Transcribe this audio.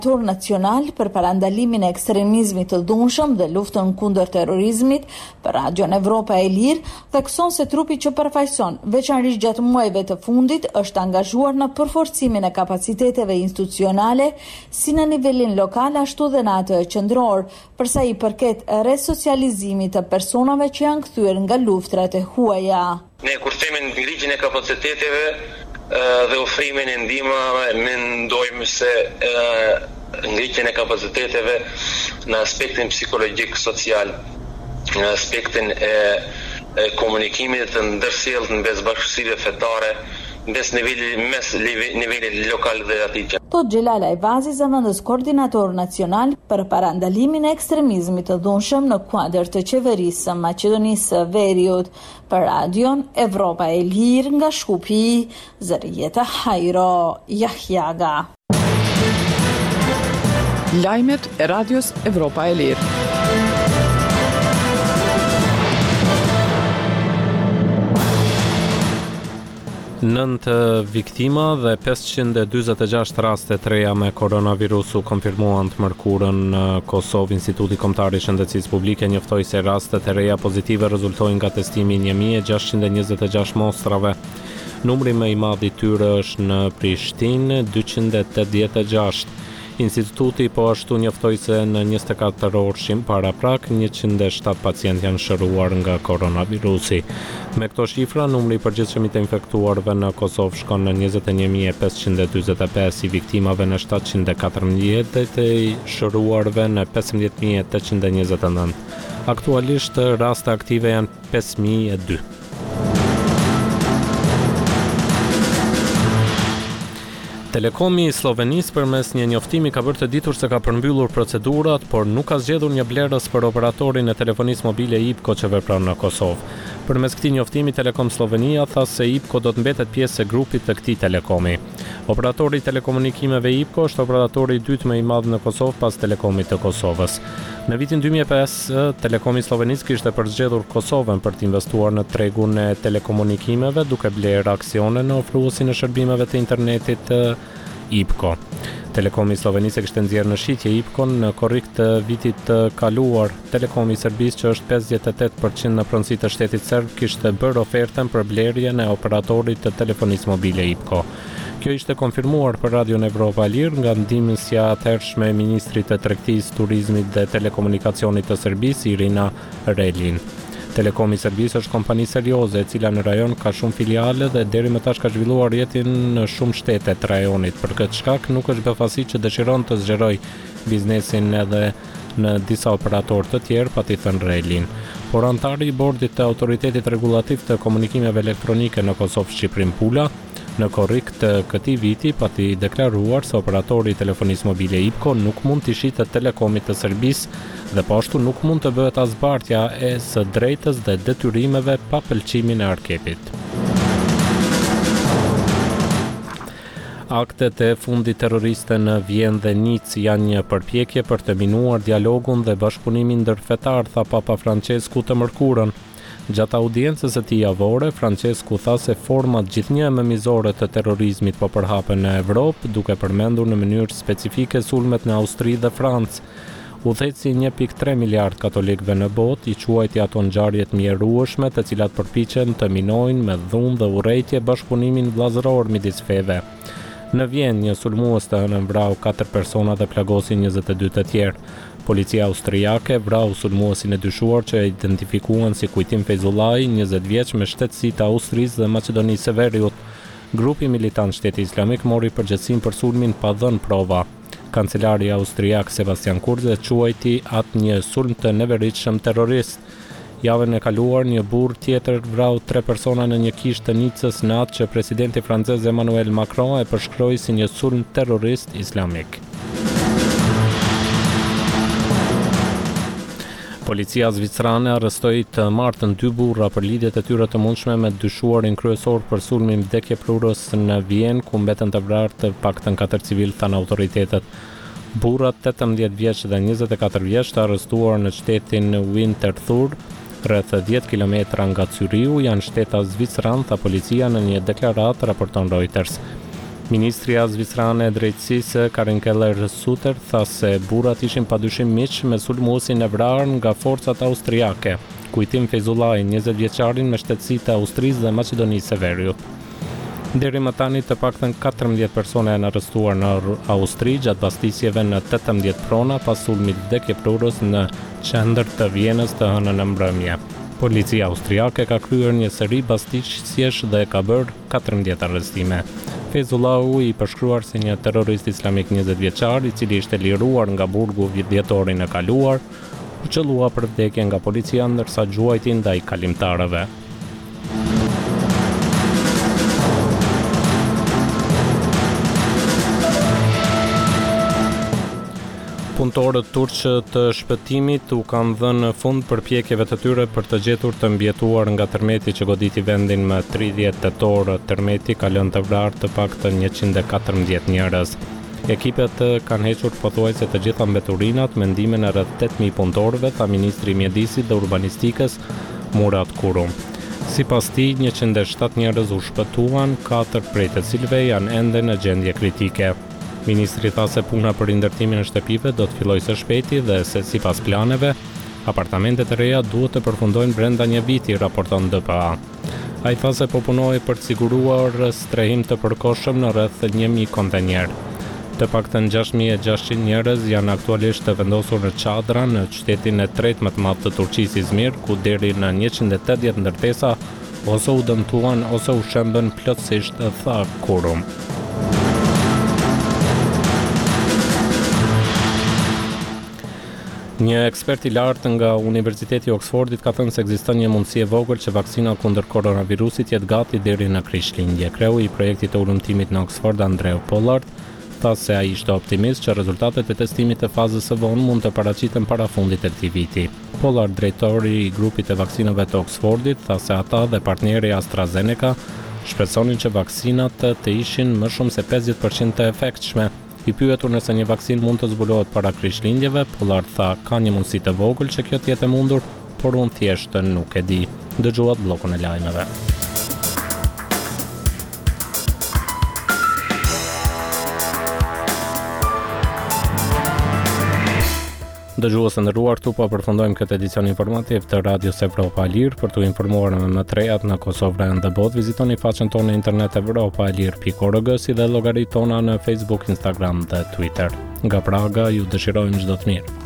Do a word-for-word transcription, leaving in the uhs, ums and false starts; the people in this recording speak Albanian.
Tur nacional për parandalimin e ekstremizmit të dhunshëm dhe luftën kundër terrorizmit për Radion Evropa e Lirë thekson se trupi që përfaqëson veçanërisht gjatë muajve të fundit është angazhuar në përforcimin e kapaciteteve institucionale si në nivelin lokal ashtu dhe në atë qendror, përsa i përket resocializimit të personave që janë kthyer nga luftrat e huaja. Ne kur themi ngritjen e kapaciteteve dhe ofrimin e ndihmave, mendojmë se ngritjen e kapaciteteve në aspektin psikologjik social, në aspektin e, e komunikimit të ndërsjellët në mes bashkësive fetare, mes nivelit mes nivelit lokal dhe atij. Tot Xhelal Ajvazi, zëvendës koordinator nacional për parandalimin e ekstremizmit të dhunshëm në kuadër të qeverisë së Maqedonisë së Veriut, për Radion Evropa e Lirë nga Shkupi, Zërieta Hajro Jahjaga. Lajmet e Radios Evropa e Lirë. Nëntë viktima dhe pesëqind e dyzet e gjashtë raste të reja me koronavirus u konfirmuan të mërkurën në Kosovë. Instituti Kombëtar i Shëndetësisë Publike njoftoi se rastet e reja pozitive rezultojnë nga testimi një mijë e gjashtëqind e njëzet e gjashtë mostrave. Numri më i madh i tyre është në Prishtinë, dyqind e tetëdhjetë e gjashtë. Instituti po ashtu njoftoi se në njëzet e katër orëshim para prak njëqind e shtatë pacientë janë shëruar nga koronavirusi. Me këto shifra, numri i përgjithshëm i të infektuarve në Kosovë shkon në njëzet e një mijë e pesëqind e dyzet e pesë, i viktimave në shtatëqind e katërmbëdhjetë dhe i shëruarve në pesëmbëdhjetë mijë e tetëqind e njëzet e nëntë. Aktualisht raste aktive janë pesë mijë e dy. Telekomi i Slovenisë përmes një njoftimi ka bërë të ditur se ka përmbyllur procedurat, por nuk ka zgjedhur një blerës për operatorin e telefonisë mobile IPCO që vepron në Kosovë. Përmes këtij njoftimi, Telekom Slovenia tha se IPCO do të mbetet pjesë e grupit të këtij telekomi. Operatori i telekomunikimeve IPCO është operatori i dytë më i madh në Kosovë pas Telekomit të Kosovës. Në vitin dy mijë e pesë, Telekomi i Slovenisë kishte përzgjedhur Kosovën për të investuar në tregun e telekomunikimeve, duke blerë aksione në ofruesin e shërbimeve të internetit IPCO. Telekomi i Slovenisë e kishte nxjerrë në shitje IPCO-n në korrik të vitit të kaluar. Telekomi i Serbisë, që është pesëdhjetë e tetë përqind në pronësi të shtetit serb, kishte bërë ofertën për blerjen e operatorit të telefonisë mobile IPCO. Kjo ishte konfirmuar për Radion Evropa e Lirë nga ndihmësja atëhershme e ministrit të tregtisë, turizmit dhe telekomunikacionit të Serbisë, Irina Relin. Telekomi i Serbisë është kompani serioze e cila në rajon ka shumë filiale dhe deri më tash ka zhvilluar jetën në shumë shtete të rajonit. Për këtë shkak nuk është befasi që dëshiron të zgjeroj biznesin edhe në disa operatorë të tjerë, pati thënë Relin. Por antari i bordit të autoritetit rregullativ të komunikimeve elektronike në Kosovë, Shqiprim Pula, në korrik të këtij viti pati deklaruar se operatori i telefonisë mobile IPCO nuk mund të shitet Telekomit të Serbisë dhe po ashtu nuk mund të bëhet as zbartja e së drejtës dhe detyrimeve pa pëlqimin e arkepit. Aktet e fundit terroriste në Vjenë dhe Nicë janë një përpjekje për të minuar dialogun dhe bashkëpunimin ndërfetar, tha Papa Francesku të mërkurën. Gjatë audiencës së tij javore, Francesku tha se format gjithnjë mëmizore të terrorizmit po përhapen në Evropë, duke përmendur në mënyrë specifike sulmet në Austri dhe Francë. Udhëheci një pikë tre miliard katolikëve në botë i quajti ato ngjarjet mjerueshme, të cilat përpiqen të minojnë me dhunë dhe urrejtje bashkëpunimin vllazëror midis feve. Në Vjenë, një sulmues të hënën vrau katër persona dhe plagosi njëzet e dy të tjerë. Policia austriake vrau sulmuesin e dyshuar që e identifikuan si Kujtim Feyzullaj, njëzet vjeç me shtetësi të Austrisë dhe Maqedonisë së Veriut. Grupi militant Shteti Islamik mori përgjegjësinë për sulmin pa dhënë prova. Kancelari austriak Sebastian Kurz e quajti atë një sulm të neveritshëm terrorist. Javën e kaluar, një burr tjetër vrau tre persona në një kishë të Nicës në atë që presidenti francez Emmanuel Macron e përshkroi si një sulm terrorist islamik. Policia zvicrane arrestoi të martën dy burra për lidhjet e tyre të mundshme me dyshuarin kryesor për sulmin vdekjeprurës në Vjenë, ku mbeten të vrarë të paktën katër civil, thanë autoritetet. Burrat tetëmbëdhjetë vjeç dhe njëzet e katër vjeç të arrestuar në shtetin Winterthur, rreth dhjetë kilometra nga Zyriu, janë shteta zvicran, tha policia në një deklaratë, raporton Reuters. Ministria Zvistrane e Drejtësisë Karin Keller-Sutter tha se burrat ishin padyshim miq me sulmuesin e vrarë nga forcat austriake. Kujtim Feyzullaj, njëzet vjeçarin me shtetësi të Austrisë dhe Maqedonisë së Veriut. Deri më tani të paktën katërmbëdhjetë persona janë arrestuar në Austri gjatë bastisjeve në tetëmbëdhjetë prona pas sulmit vdekjeprurës në qendër të Vjenës të hënën në mbrëmje. Policia austriake ka kryer një seri bastisjesh dhe ka bërë katërmbëdhjetë arrestime. Feyzullahu, i përshkruar si një terrorist islamik njëzet vjeçar, i cili ishte liruar nga burgu dhjetorin e kaluar, u qellua për vdekje nga policia ndërsa gjuajti ndaj kalimtarëve. Punëtorët turqë të shpëtimit u kanë dhënë fund përpjekjeve të tyre për të gjetur të mbjetuar nga tërmeti që goditi vendin më tridhjetë tetor. Tërmeti ka lënë të vrarë të paktën njëqind e katërmbëdhjetë njerëz. Ekipet kanë hequr pothuajse të gjitha mbeturinat me ndimin e rreth tetë mijë punëtorëve, tha ministri i mjedisit dhe urbanistikës Murat Kurum. Sipas tij, njëqind e shtatë njerëz u shpëtuan, katër prej të cilëve janë ende në gjendje kritike. Ministri tha se puna për rindërtimin e shtëpive do të fillojë së shpejti dhe se sipas planeve, apartamentet e reja duhet të përfundojnë brenda një viti, raporton D P A. Ai tha se po punojë për të siguruar strehim të përkohshëm në rreth një mijë kontenjer. Të paktën gjashtë mijë e gjashtëqind njerëz janë aktualisht të vendosur në çadra në qytetin e tretë më të madh të Turqisë, Izmir, ku deri në njëqind e tetëdhjetë ndërtesa ose u dëmtuan ose u shembën plotësisht, tha Kurum. Një ekspert i lartë nga Universiteti i Oxfordit ka thënë se ekziston një mundësi e vogël që vaksina kundër koronavirusit jetë gati deri në Krishtlindje. Kreu i projektit të ulëmtimit në Oxford, Andrew Pollard, tha se ai ishte optimist që rezultatet e testimit të fazës së vonë mund të paraqiten para fundit të këtij viti. Pollard, drejtori i grupit të vaksinave të Oxfordit, tha se ata dhe partneri AstraZeneca shpresonin që vaksinat të ishin më shumë se pesëdhjetë përqind të efektshme. I pyetur nëse një vaksinë mund të zbulohet para Krishtlindjeve, Pollard tha ka një mundësi të vogël që kjo të jetë e mundur, por unë thjesht nuk e di. Dëgjuat bllokun e lajmeve. Dëgjues të nderuar, këtu po përfundojmë këtë edicion informativ të Radios Evropa e Lirë. Për t'u informuar me më të rejat në Kosovë dhe në botë, vizitoni faqen tonë në internet evropa e lirë pikë org, si dhe llogaritë tona në Facebook, Instagram dhe Twitter. Nga Praga ju dëshirojmë çdo të mirë.